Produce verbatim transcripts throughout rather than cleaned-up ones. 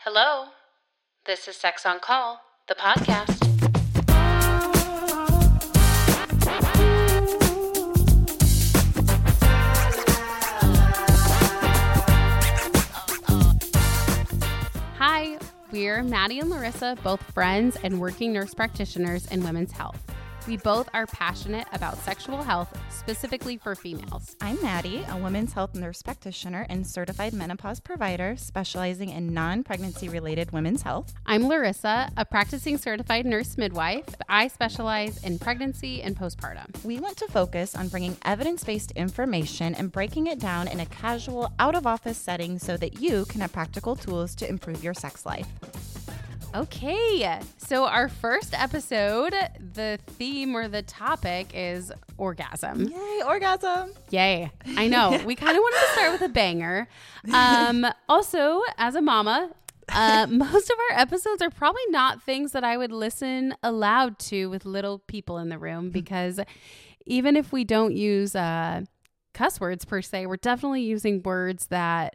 Hello, this is Sex on Call, the podcast. Hi, we're Maddie and Larissa, both friends and working nurse practitioners in women's health. We both are passionate about sexual health, specifically for females. I'm Maddie, a women's health nurse practitioner and certified menopause provider specializing in non-pregnancy related women's health. I'm Larissa, a practicing certified nurse midwife. I specialize in pregnancy and postpartum. We want to focus on bringing evidence-based information and breaking it down in a casual, out-of-office setting so that you can have practical tools to improve your sex life. Okay, so our first episode, the theme or the topic is orgasm. Yay, orgasm. Yay. I know. We kind of wanted to start with a banger. Um, also, as a mama, uh, most of our episodes are probably not things that I would listen aloud to with little people in the room, because even if we don't use uh, cuss words per se, we're definitely using words that...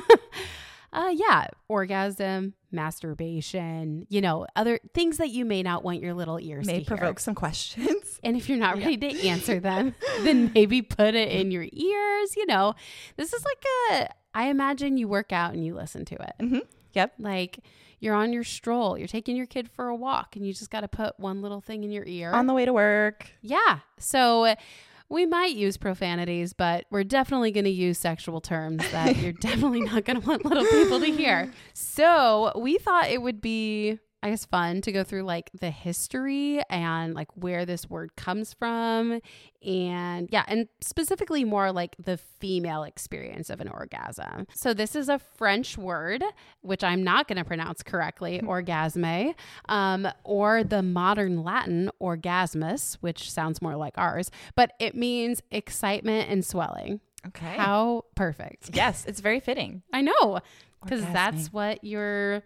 Uh, yeah, orgasm, masturbation, you know, other things that you may not want your little ears May to provoke hear. some questions. And if you're not Yeah. ready to answer them, then maybe put it in your ears. You know, this is like a, I imagine you work out and you listen to it. Mm-hmm. Yep. Like you're on your stroll, you're taking your kid for a walk and you just got to put one little thing in your ear. On the way to work. Yeah. So we might use profanities, but we're definitely going to use sexual terms that you're definitely not going to want little people to hear. So we thought it would be, I guess, fun to go through like the history and like where this word comes from. And yeah, and specifically more like the female experience of an orgasm. So this is a French word, which I'm not going to pronounce correctly, orgasme, um, or the modern Latin orgasmus, which sounds more like ours, but it means excitement and swelling. Okay. How perfect. Yes, it's very fitting. I know, because Orgasme. that's what you're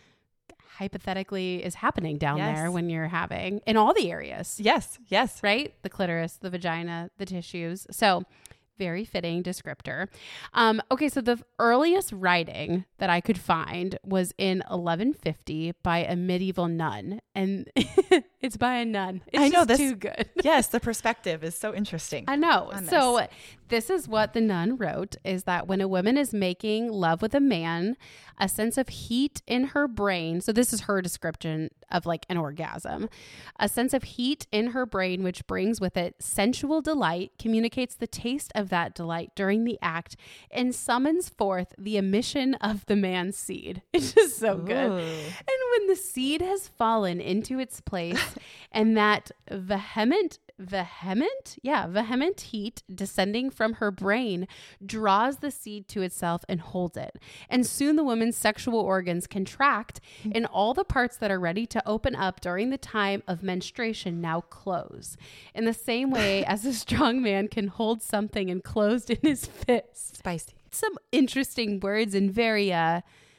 hypothetically is happening down Yes. there when you're having in all the areas. Yes, yes. Right? The clitoris, the vagina, the tissues. So very fitting descriptor. Um, okay, so the earliest writing that I could find was in eleven fifty by a medieval nun. And it's by a nun. It's I know just this too good. Yes, the perspective is so interesting. I know. on So this. this is what the nun wrote, is that when a woman is making love with a man, a sense of heat in her brain. So this is her description of like an orgasm. A sense of heat in her brain, which brings with it sensual delight, communicates the taste of that delight during the act, and summons forth the emission of the man's seed. It's just so good. Ooh. And when the seed has fallen into its place and that vehement vehement yeah vehement heat descending from her brain draws the seed to itself and holds it, and soon the woman's sexual organs contract and all the parts that are ready to open up during the time of menstruation now close, in the same way as a strong man can hold something enclosed in his fist. Spicy. Some interesting words and very uh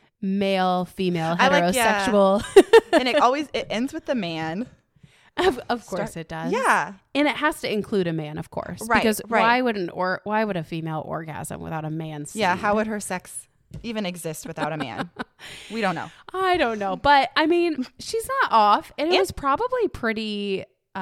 male female I like- yeah. heterosexual. And it always, it ends with the man. Of, of course Start- it does. Yeah. And it has to include a man, of course. Right, Because right. why would an or why would a female orgasm without a man's seed? Yeah. How would her sex even exist without a man? We don't know. I don't know. But I mean, she's not off. And it And- was probably pretty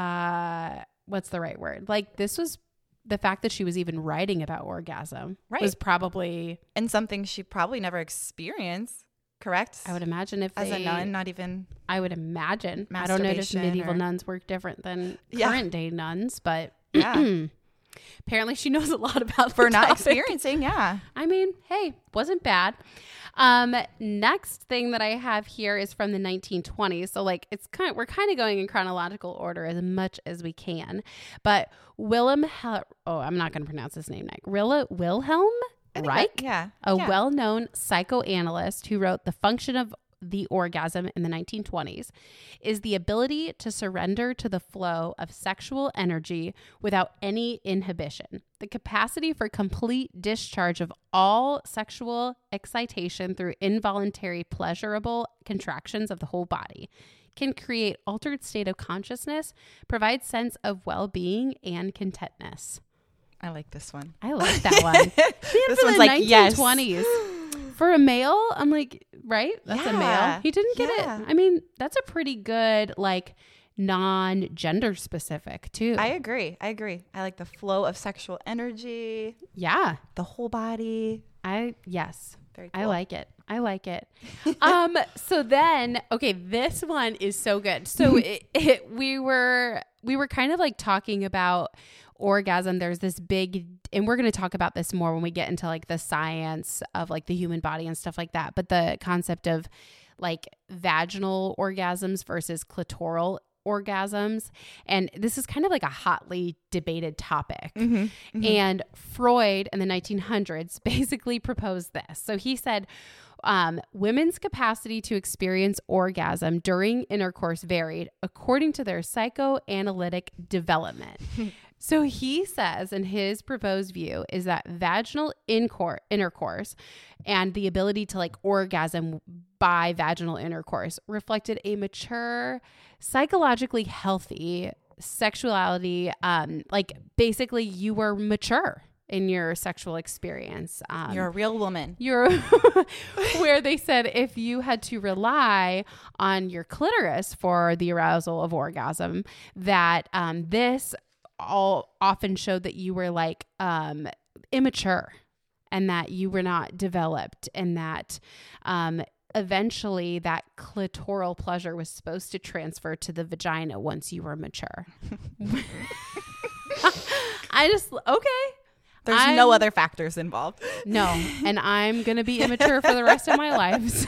uh what's the right word? Like this was the fact that she was even writing about orgasm Right. was probably, And something she probably never experienced, correct? I would imagine if As they, a nun, not even. I would imagine. I don't know if Masturbation medieval or- nuns work different than Yeah. current day nuns, but Yeah. apparently she knows a lot about For the not topic. experiencing, yeah. I mean, hey, wasn't bad. Um, next thing that I have here is from the nineteen twenties. So like it's kind of, we're kind of going in chronological order as much as we can. But Willem, Hel- oh, I'm not going to pronounce his name. Rilla Wilhelm I think Reich, that- yeah. a yeah. well-known psychoanalyst who wrote The Function of the Orgasm in the nineteen twenties, is the ability to surrender to the flow of sexual energy without any inhibition. The capacity for complete discharge of all sexual excitation through involuntary pleasurable contractions of the whole body can create altered state of consciousness, provide sense of well-being and contentness. I like this one. I like that one. This For one's the like, yes. nineteen twenties. For a male, I'm like, right? That's Yeah. a male. He didn't get Yeah. it. I mean, that's a pretty good, like, non-gender specific too. I agree. I agree. I like the flow of sexual energy, yeah. the whole body. I, yes. Very cool. I like it. I like it. um, so then, okay, this one is so good. So it, it, we were, we were kind of like talking about orgasm. There's this big, and we're going to talk about this more when we get into like the science of like the human body and stuff like that. But the concept of like vaginal orgasms versus clitoral orgasms. And this is kind of like a hotly debated topic. Mm-hmm, mm-hmm. And Freud in the nineteen hundreds basically proposed this. So he said, um, women's capacity to experience orgasm during intercourse varied according to their psychoanalytic development. So he says, in his proposed view, is that vaginal incor- intercourse and the ability to like orgasm by vaginal intercourse reflected a mature, psychologically healthy sexuality. Um, like basically you were mature in your sexual experience. Um, You're a real woman. You're where they said if you had to rely on your clitoris for the arousal of orgasm, that um, this all often showed that you were like um, immature and that you were not developed, and that um, eventually that clitoral pleasure was supposed to transfer to the vagina once you were mature. I just, okay. There's I'm, no other factors involved. No. And I'm going to be immature for the rest of my life. So.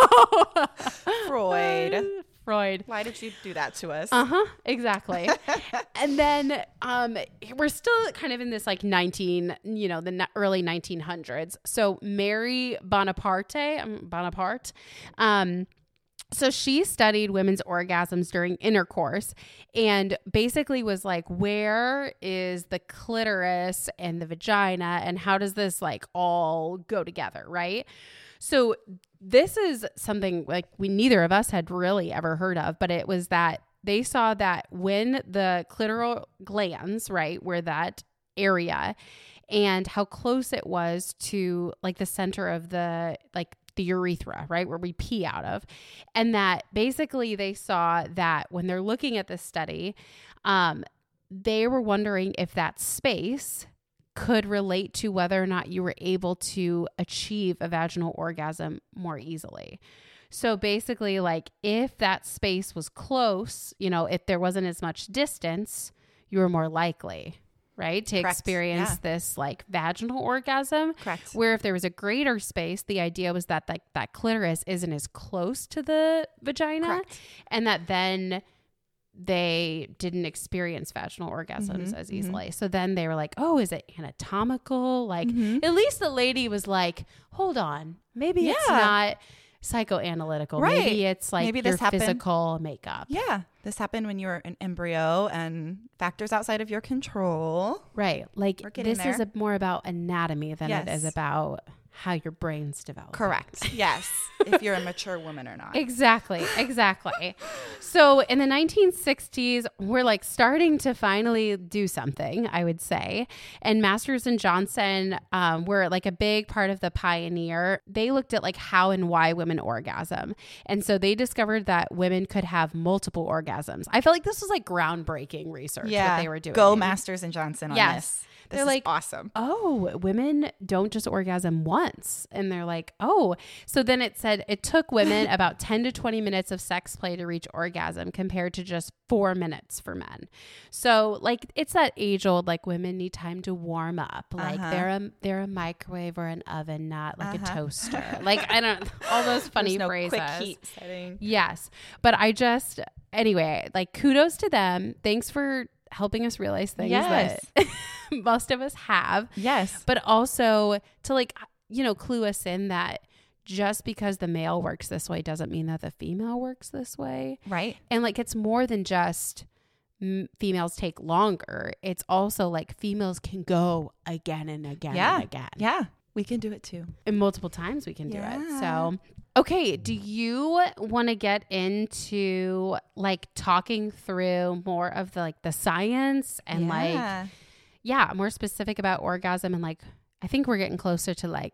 Freud. Freud. Why did you do that to us? Uh-huh. Exactly. And then um, we're still kind of in this like nineteen, you know, the n- early nineteen hundreds. So Mary Bonaparte, um, Bonaparte, um, so she studied women's orgasms during intercourse and basically was like, where is the clitoris and the vagina and how does this like all go together, right? So this is something like we neither of us had really ever heard of, but it was that they saw that when the clitoral glands, right, were that area and how close it was to like the center of the like the urethra, right, where we pee out of. And that basically they saw that when they're looking at this study, um, they were wondering if that space could relate to whether or not you were able to achieve a vaginal orgasm more easily. So basically, like if that space was close, you know, if there wasn't as much distance, you were more likely, right, to Correct. experience Yeah. this like vaginal orgasm. Correct. Where if there was a greater space, the idea was that like that clitoris isn't as close to the vagina. Correct. And that then they didn't experience vaginal orgasms Mm-hmm, as easily. Mm-hmm. So then they were like, oh, is it anatomical? Like Mm-hmm. at least the lady was like, hold on, maybe Yeah. it's not psychoanalytical. Right. Maybe it's like Maybe your this happened- physical makeup. Yeah. This happened when you were an embryo and factors outside of your control. Right. Like We're getting this is there. a, more about anatomy than it Yes. is about how your brain's developing. Correct. Yes. If you're a mature woman or not. Exactly. Exactly. So in the nineteen sixties, we're like starting to finally do something, I would say. And Masters and Johnson um, were like a big part of the pioneer. They looked at like how and why women orgasm. And so they discovered that women could have multiple orgasms. I felt like this was like groundbreaking research Yeah. that they were doing. Go Masters and Johnson on Yes. this. This They're is like, awesome. oh, women don't just orgasm once. And they're like, oh. So then it said it took women about ten to twenty minutes of sex play to reach orgasm compared to just four minutes for men. So like it's that age old, like women need time to warm up. Like Uh-huh. they're a they're a microwave or an oven, not like Uh-huh. a toaster. Like I don't all those funny There's no phrases. quick heat setting. Yes. But I just anyway, like kudos to them. Thanks for helping us realize things Yes. that most of us have. Yes. But also to like, you know, clue us in that just because the male works this way doesn't mean that the female works this way. Right. And like, it's more than just m- females take longer. It's also like females can go again and again Yeah. and again. Yeah. We can do it too. And multiple times we can do it. Yeah. So, okay. Do you want to get into like talking through more of the, like the science and like, Yeah. yeah, more specific about orgasm and like, I think we're getting closer to like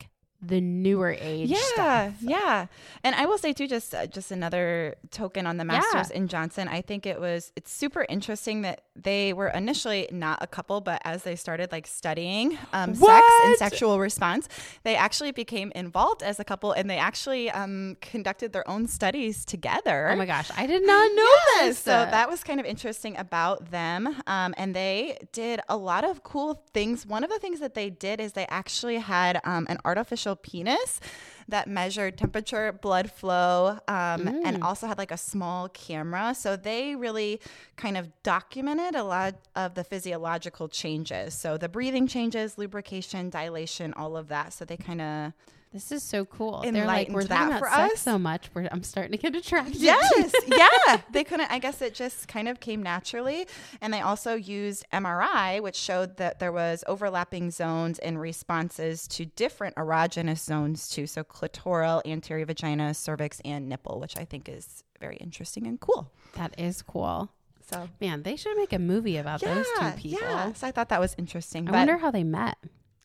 the newer age yeah, stuff. Yeah. And I will say too, just uh, just another token on the Masters Yeah. in Johnson. I think it was, it's super interesting that they were initially not a couple, but as they started like studying um, sex and sexual response, they actually became involved as a couple, and they actually um, conducted their own studies together. Oh my gosh, I did not know Yes, this. so that was kind of interesting about them. Um, and they did a lot of cool things. One of the things that they did is they actually had um, an artificial penis that measured temperature, blood flow, um, Mm. and also had like a small camera. So they really kind of documented a lot of the physiological changes. So the breathing changes, lubrication, dilation, all of that. So they kind of... This is so cool. They're enlightened like, we're that talking for about sex us. so much, we're, I'm starting to get attracted. Yes, yeah. They couldn't, I guess it just kind of came naturally. And they also used M R I, which showed that there was overlapping zones and responses to different erogenous zones too. So clitoral, anterior vagina, cervix, and nipple, which I think is very interesting and cool. That is cool. So Man, they should make a movie about yeah, those two people. yeah. So I thought that was interesting. I but wonder how they met.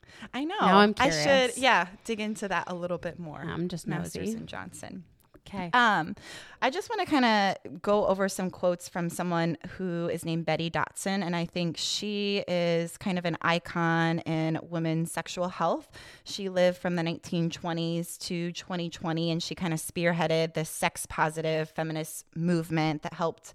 I know. Now I'm I curious. should, yeah, dig into that a little bit more. I'm just Masters nosy. and Johnson. Okay. Um, I just want to kind of go over some quotes from someone who is named Betty Dotson, and I think she is kind of an icon in women's sexual health. She lived from the nineteen twenties to twenty twenty, and she kind of spearheaded the sex-positive feminist movement that helped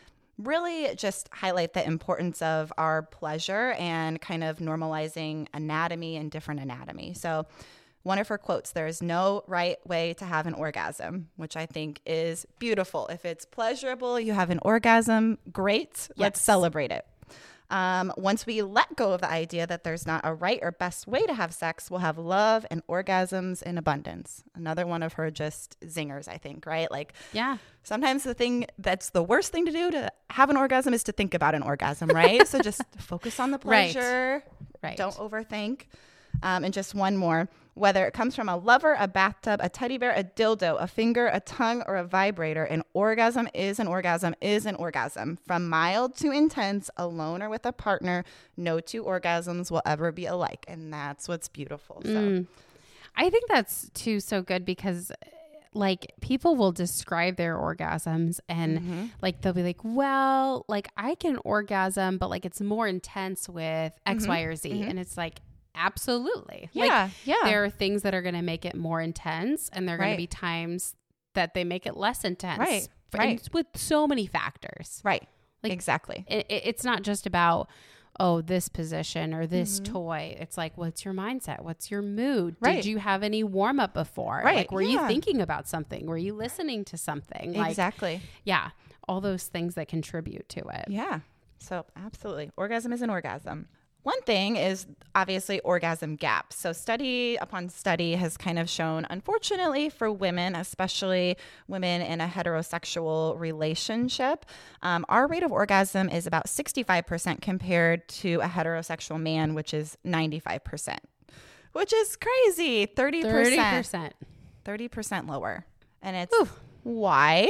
really just highlight the importance of our pleasure and kind of normalizing anatomy and different anatomy. So one of her quotes, there is no right way to have an orgasm, which I think is beautiful. If it's pleasurable, you have an orgasm, great. Let's Yes. celebrate it. Um, once we let go of the idea that there's not a right or best way to have sex, we'll have love and orgasms in abundance. Another one of her just zingers, I think, right? Like, Yeah. sometimes the thing that's the worst thing to do to have an orgasm is to think about an orgasm, right? So just focus on the Right. pleasure. Right. Don't overthink. Um, and just one more. Whether it comes from a lover, a bathtub, a teddy bear, a dildo, a finger, a tongue, or a vibrator, an orgasm is an orgasm is an orgasm. From mild to intense, alone or with a partner, no two orgasms will ever be alike. And that's what's beautiful. So Mm. I think that's too so good because like people will describe their orgasms and Mm-hmm. like they'll be like, well, like I can orgasm, but like it's more intense with X, Mhm. Y, or Z. Mhm. And it's like, absolutely. yeah, Like yeah. there are things that are going to make it more intense and there are going Right. to be times that they make it less intense. Right, F- right. and with so many factors. Right. Like- exactly. It, it- it's not just about, oh, this position or this Mhm. toy. It's like, what's your mindset? What's your mood? Right. Did you have any warm up before? Right, Like, were yeah. you thinking about something? Were you listening to something? Like, Exactly. yeah, all those things that contribute to it. Yeah. So absolutely. Orgasm is an orgasm. One thing is obviously orgasm gaps. So study upon study has kind of shown, unfortunately for women, especially women in a heterosexual relationship, um, our rate of orgasm is about sixty-five percent compared to a heterosexual man, which is ninety-five percent, which is crazy. thirty thirty percent. percent. thirty percent lower. And it's Ooh. why?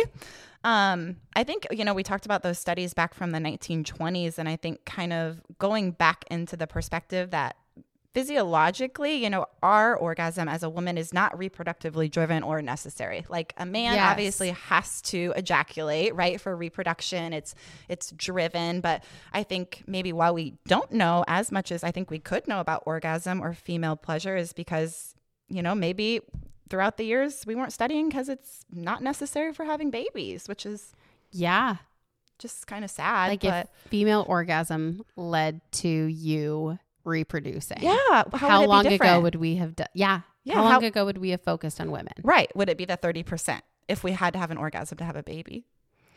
Um, I think, you know, we talked about those studies back from the nineteen twenties, and I think kind of going back into the perspective that physiologically, you know, our orgasm as a woman is not reproductively driven or necessary. Like a man Yes. obviously has to ejaculate, right, for reproduction. It's it's driven, but I think maybe while we don't know as much as I think we could know about orgasm or female pleasure is because, you know, maybe throughout the years we weren't studying because it's not necessary for having babies, which is Yeah. just kind of sad. Like but if female orgasm led to you reproducing. yeah, how, How, would it be long ago different? would we have done? Yeah. Yeah, How long how- ago would we have focused on women? Right. Would it be the thirty percent if we had to have an orgasm to have a baby?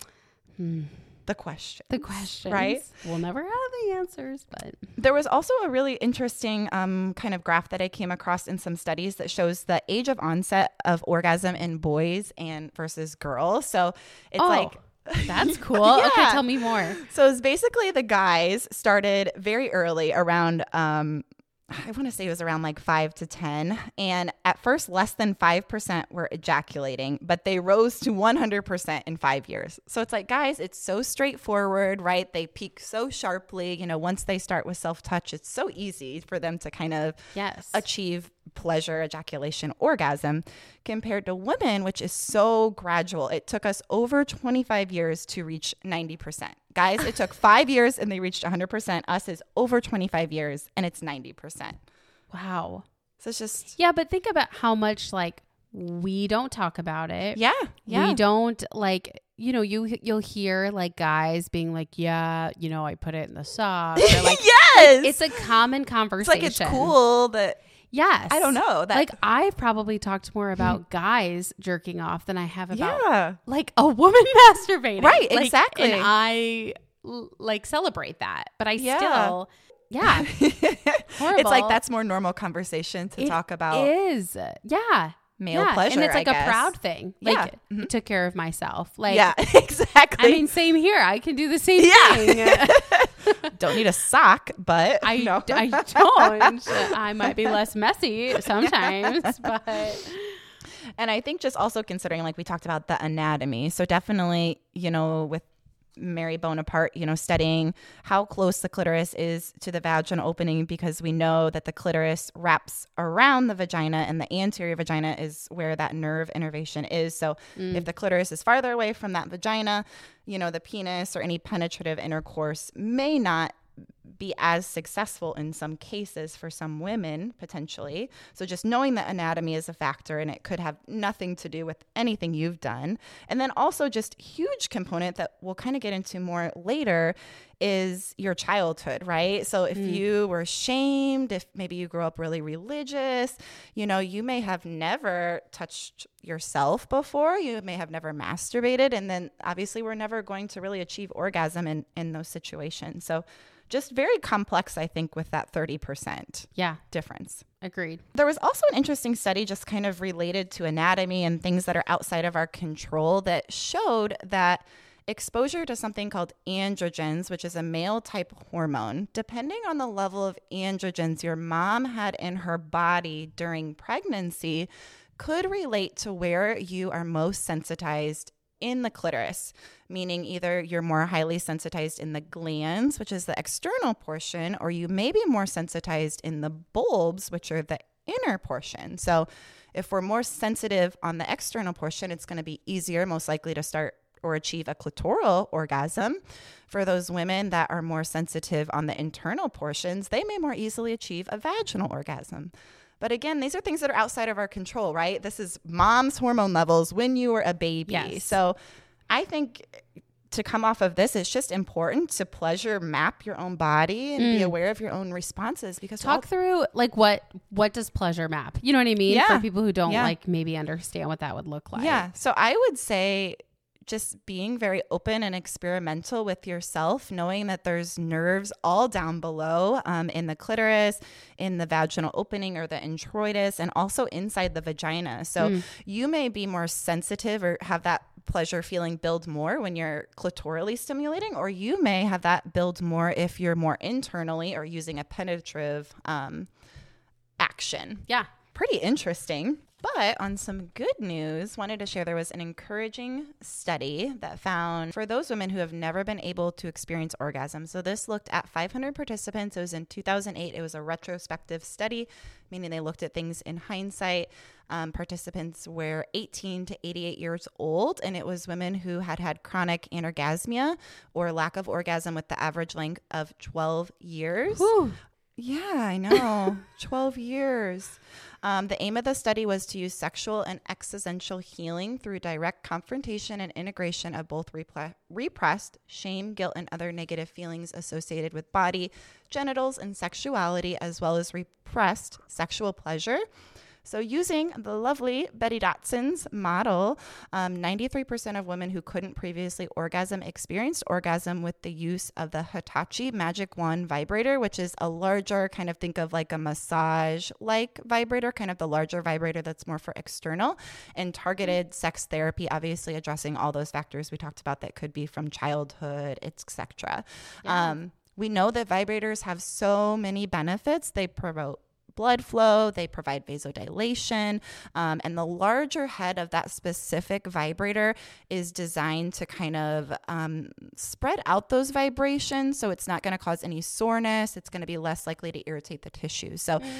Hmm. The question. The questions. Right? We'll never have the answers, but There was also a really interesting um, kind of graph that I came across in some studies that shows the age of onset of orgasm in boys and versus girls. So it's Oh, like, that's cool. Okay, Yeah. tell me more. so it's basically the guys started very early around, um, I want to say it was around like five to ten. And at first, less than five percent were ejaculating, but they rose to one hundred percent in five years. So it's like, guys, it's so straightforward, right? They peak so sharply. You know, once they start with self-touch, it's so easy for them to kind of Yes. achieve pleasure, ejaculation, orgasm, compared to women, which is so gradual. It took us over twenty-five years to reach ninety percent. Guys, it took five years and they reached one hundred percent. Us is over twenty-five years and it's ninety percent. Wow. So it's just... Yeah, but think about how much like we don't talk about it. Yeah. Yeah. We don't like, you know, you, you'll hear like guys being like, yeah, you know, I put it in the sock. Or like, yes. Like, it's a common conversation. It's like it's cool that... Yes. I don't know. That, like I've probably talked more about guys jerking off than I have about yeah. like a woman masturbating. Right, like, exactly. And I l- like celebrate that, but I Yeah. still, yeah. Horrible. It's like that's more normal conversation to It talk about is. Yeah. male yeah. pleasure. And it's like I a guess. proud thing. Like Yeah. I Mhm. took care of myself. Like, yeah, exactly. I mean, same here. I can do the same Yeah. thing. Don't need a sock, but I, no. I don't. I might be less messy sometimes, but And I think just also considering, like we talked about the anatomy. So definitely, you know, with Mary Bonaparte, you know, studying how close the clitoris is to the vaginal opening, because we know that the clitoris wraps around the vagina and the anterior vagina is where that nerve innervation is. So Mm. if the clitoris is farther away from that vagina, you know, the penis or any penetrative intercourse may not be as successful in some cases for some women potentially. So just knowing that anatomy is a factor, and it could have nothing to do with anything you've done. And then also just huge component that we'll kind of get into more later is your childhood, right? So if Mm. you were shamed, if maybe you grew up really religious, you know, you may have never touched yourself before, you may have never masturbated, and then obviously we're never going to really achieve orgasm in, in those situations. So just very complex, I think, with that thirty percent yeah, difference. agreed. There was also an interesting study just kind of related to anatomy and things that are outside of our control that showed that exposure to something called androgens, which is a male type hormone, depending on the level of androgens your mom had in her body during pregnancy, could relate to where you are most sensitized in the clitoris, meaning either you're more highly sensitized in the glands, which is the external portion, or you may be more sensitized in the bulbs, which are the inner portion. So if we're more sensitive on the external portion, it's going to be easier, most likely, to start or achieve a clitoral orgasm. For those women that are more sensitive on the internal portions, they may more easily achieve a vaginal orgasm. But again, these are things that are outside of our control, right? This is mom's hormone levels when you were a baby. Yes. So I think to come off of this, it's just important to pleasure map your own body and Mm. be aware of your own responses, because Talk through like what what does pleasure map? You know what I mean? Yeah. For people who don't Yeah. like maybe understand what that would look like. Yeah. So I would say just being very open and experimental with yourself, knowing that there's nerves all down below um, in the clitoris, in the vaginal opening or the introitus, and also inside the vagina. So Mm. you may be more sensitive or have that pleasure feeling build more when you're clitorally stimulating, or you may have that build more if you're more internally or using a penetrative um, action. Yeah. Pretty interesting. But on some good news, wanted to share there was an encouraging study that found for those women who have never been able to experience orgasm. So this looked at five hundred participants. It was in two thousand eight. It was a retrospective study, meaning they looked at things in hindsight. Um, participants were eighteen to eighty-eight years old, and it was women who had had chronic anorgasmia or lack of orgasm with the average length of twelve years. Whew. Yeah, I know. twelve years. Um, the aim of the study was to use sexual and existential healing through direct confrontation and integration of both repre- repressed shame, guilt, and other negative feelings associated with body, genitals, and sexuality, as well as repressed sexual pleasure. So using the lovely Betty Dotson's model, um, ninety-three percent of women who couldn't previously orgasm experienced orgasm with the use of the Hitachi Magic Wand vibrator, which is a larger, kind of think of like a massage-like vibrator, kind of the larger vibrator that's more for external, and targeted sex therapy, obviously addressing all those factors we talked about that could be from childhood, et cetera. Yeah. Um, we know that vibrators have so many benefits. They promote blood flow, they provide vasodilation, um, and the larger head of that specific vibrator is designed to kind of um, spread out those vibrations, so it's not going to cause any soreness. It's going to be less likely to irritate the tissue. So Mm.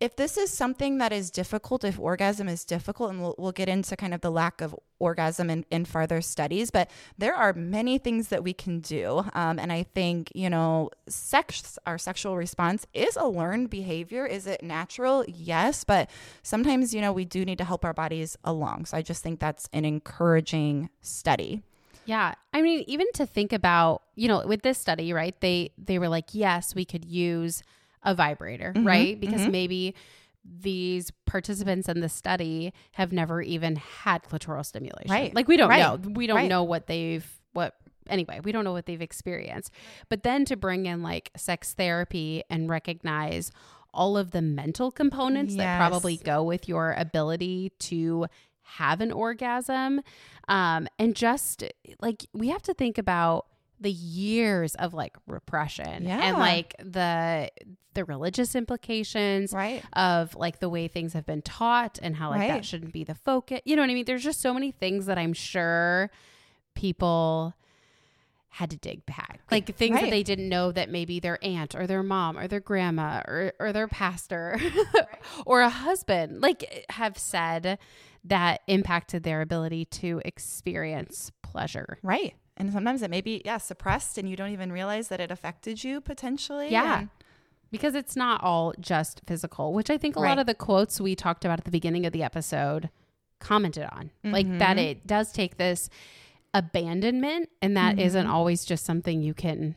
if this is something that is difficult, if orgasm is difficult, and we'll, we'll get into kind of the lack of orgasm in, in further studies, but there are many things that we can do. Um, and I think, you know, sex, our sexual response is a learned behavior. Is it natural? Yes. But sometimes, you know, we do need to help our bodies along. So I just think that's an encouraging study. Yeah. I mean, even to think about, you know, with this study, right, they, they were like, yes, we could use a vibrator, mm-hmm, right? Because mm-hmm. maybe these participants in the study have never even had clitoral stimulation. Right. Like we don't right. know. We don't right. know what they've, what, anyway, we don't know what they've experienced. But then to bring in like sex therapy and recognize all of the mental components yes. that probably go with your ability to have an orgasm. Um, and just like, we have to think about the years of like repression yeah. and like the the religious implications right. of like the way things have been taught and how like right. that shouldn't be the focus. You know what I mean? There's just so many things that I'm sure people had to dig back. Like things right. that they didn't know that maybe their aunt or their mom or their grandma or, or their pastor right. or a husband like have said that impacted their ability to experience pleasure. Right. And sometimes it may be, yeah, suppressed and you don't even realize that it affected you potentially. Yeah. And because it's not all just physical, which I think a right. lot of the quotes we talked about at the beginning of the episode commented on. Mm-hmm. Like that it does take this abandonment and that mm-hmm. isn't always just something you can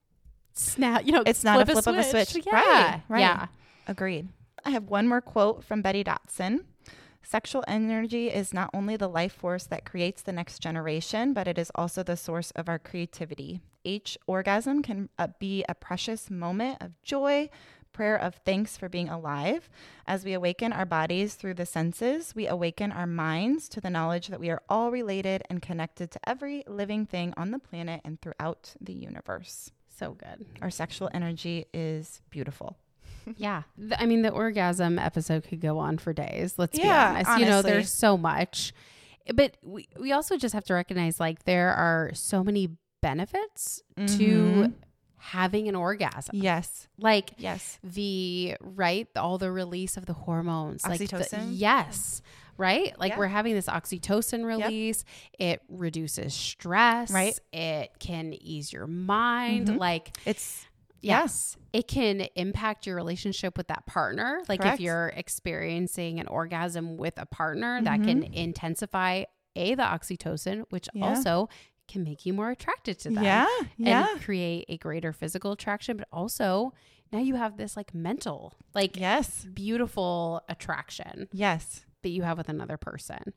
snap, you know, it's not a flip of a switch. Yeah. Right. Right. Yeah. Agreed. I have one more quote from Betty Dotson. Sexual energy is not only the life force that creates the next generation, but it is also the source of our creativity. Each orgasm can uh, be a precious moment of joy, prayer of thanks for being alive. As we awaken our bodies through the senses, we awaken our minds to the knowledge that we are all related and connected to every living thing on the planet and throughout the universe. So good. Our sexual energy is beautiful. Yeah. The, I mean, the orgasm episode could go on for days. Let's yeah, be honest. Honestly. You know, there's so much. But we, we also just have to recognize like there are so many benefits mm-hmm. to having an orgasm. Yes. Like yes. the, right, all the release of the hormones. Oxytocin. Like the, yes. Right? Like yeah. we're having this oxytocin release. Yep. It reduces stress. Right. It can ease your mind. Mm-hmm. Like it's... Yes. Yeah. It can impact your relationship with that partner. Like Correct. if you're experiencing an orgasm with a partner, mm-hmm. that can intensify A, the oxytocin, which yeah. also can make you more attracted to them. Yeah. Yeah. And create a greater physical attraction, but also now you have this like mental, like yes. beautiful attraction. Yes. That you have with another person.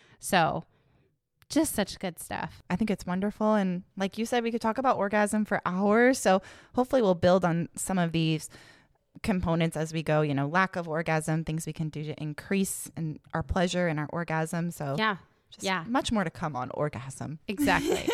So just such good stuff. I think it's wonderful. And like you said, we could talk about orgasm for hours. So hopefully we'll build on some of these components as we go, you know, lack of orgasm, things we can do to increase in our pleasure and our orgasm. So yeah. Just yeah. much more to come on orgasm. Exactly.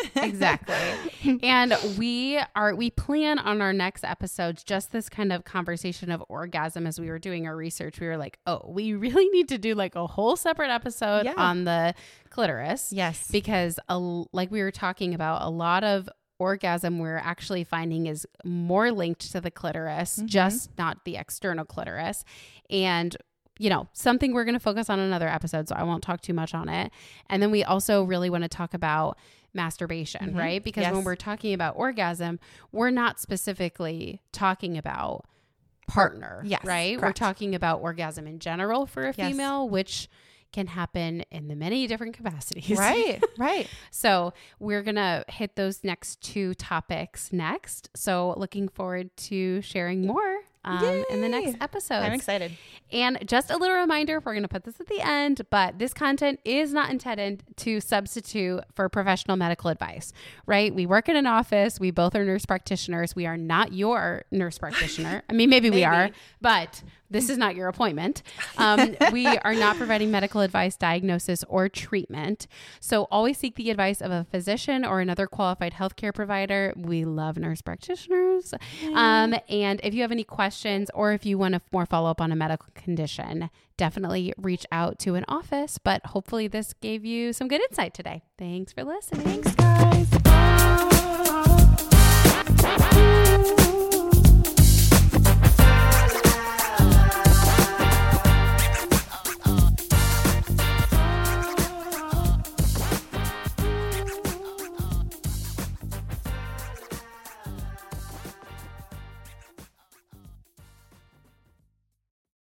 Exactly. And we are, we plan on our next episodes, just this kind of conversation of orgasm. As we were doing our research, we were like, oh, we really need to do like a whole separate episode yeah. on the clitoris. Yes. Because a, like we were talking about, a lot of orgasm we're actually finding is more linked to the clitoris, mm-hmm. just not the external clitoris. And you know, something we're going to focus on another episode, so I won't talk too much on it. And then we also really want to talk about masturbation, mm-hmm. right? Because yes. when we're talking about orgasm, we're not specifically talking about partner, yes, right? Correct. We're talking about orgasm in general for a yes. female, which can happen in the many different capacities. Right, right. So we're going to hit those next two topics next. So looking forward to sharing more um, in the next episode. I'm excited. And just a little reminder, we're going to put this at the end, but this content is not intended to substitute for professional medical advice, right? We work in an office. We both are nurse practitioners. We are not your nurse practitioner. I mean, maybe, maybe. we are, but this is not your appointment. Um, we are not providing medical advice, diagnosis, or treatment. So always seek the advice of a physician or another qualified healthcare provider. We love nurse practitioners. Um, and if you have any questions or if you want to more follow up on a medical condition, definitely reach out to an office. But hopefully this gave you some good insight today. Thanks for listening. Thanks, guys.